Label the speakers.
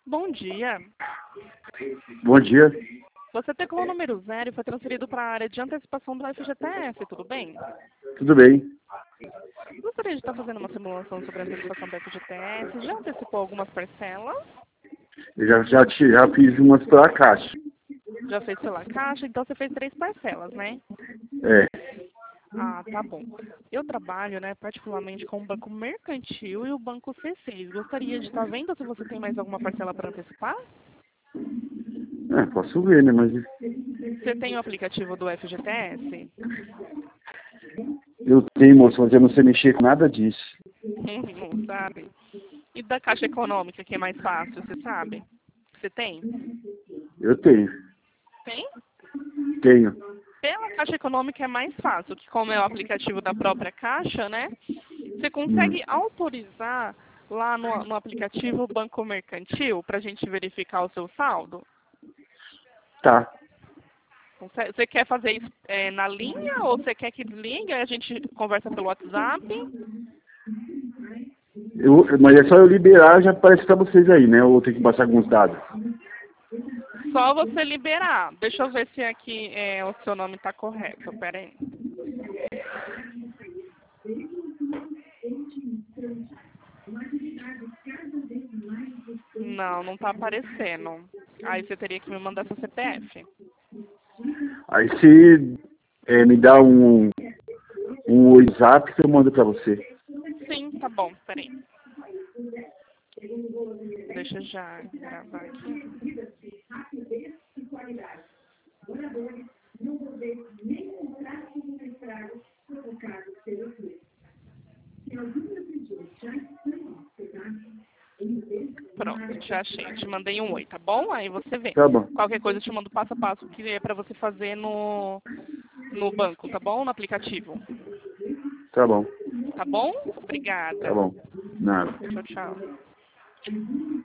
Speaker 1: Bom dia.
Speaker 2: Bom dia.
Speaker 1: Você teclou o número 0 e foi transferido para a área de antecipação do FGTS, tudo bem?
Speaker 2: Tudo bem?
Speaker 1: Gostaria de estar fazendo uma simulação sobre a antecipação do FGTS. Já antecipou algumas parcelas?
Speaker 2: Eu já fiz umas pela Caixa.
Speaker 1: Já fez pela Caixa? Então você fez 3 parcelas, né?
Speaker 2: É.
Speaker 1: Ah, tá bom. Eu trabalho, né, particularmente com o Banco Mercantil e o Banco C6. Gostaria de estar vendo se você tem mais alguma parcela para antecipar?
Speaker 2: Posso ver, né? Mas
Speaker 1: Você tem o aplicativo do FGTS?
Speaker 2: eu tenho, moço, mas eu não sei mexer com nada disso.
Speaker 1: Não sabe? E da Caixa Econômica, que é mais fácil, você sabe? Você tem?
Speaker 2: Eu tenho.
Speaker 1: Tem?
Speaker 2: Tenho.
Speaker 1: Pela Caixa Econômica é mais fácil, que como é o aplicativo da própria Caixa, né? Você
Speaker 2: Hum.
Speaker 1: consegue autorizar lá no aplicativo o Banco Mercantil para a gente verificar o seu saldo?
Speaker 2: Tá.
Speaker 1: Você quer fazer isso na linha ou você quer que desligue e a gente conversa pelo WhatsApp?
Speaker 2: Mas é só eu liberar, já aparece pra vocês aí, né? Ou tem que baixar alguns dados.
Speaker 1: Só você liberar. Deixa eu ver se aqui o seu nome está correto. Pera aí. Não, não está aparecendo. Aí você teria que me mandar seu CPF.
Speaker 2: Aí você me dá um WhatsApp que eu mando pra você.
Speaker 1: Sim, tá bom. Pera aí. Deixa eu já gravar aqui. Pronto, já achei. Te mandei um oi, tá bom? Aí você vê.
Speaker 2: Tá bom.
Speaker 1: Qualquer coisa eu te mando passo a passo que é para você fazer no banco, tá bom? No aplicativo.
Speaker 2: Tá bom.
Speaker 1: Tá bom?
Speaker 2: Tá
Speaker 1: Obrigada.
Speaker 2: bom. Nada.
Speaker 1: Tchau, tchau.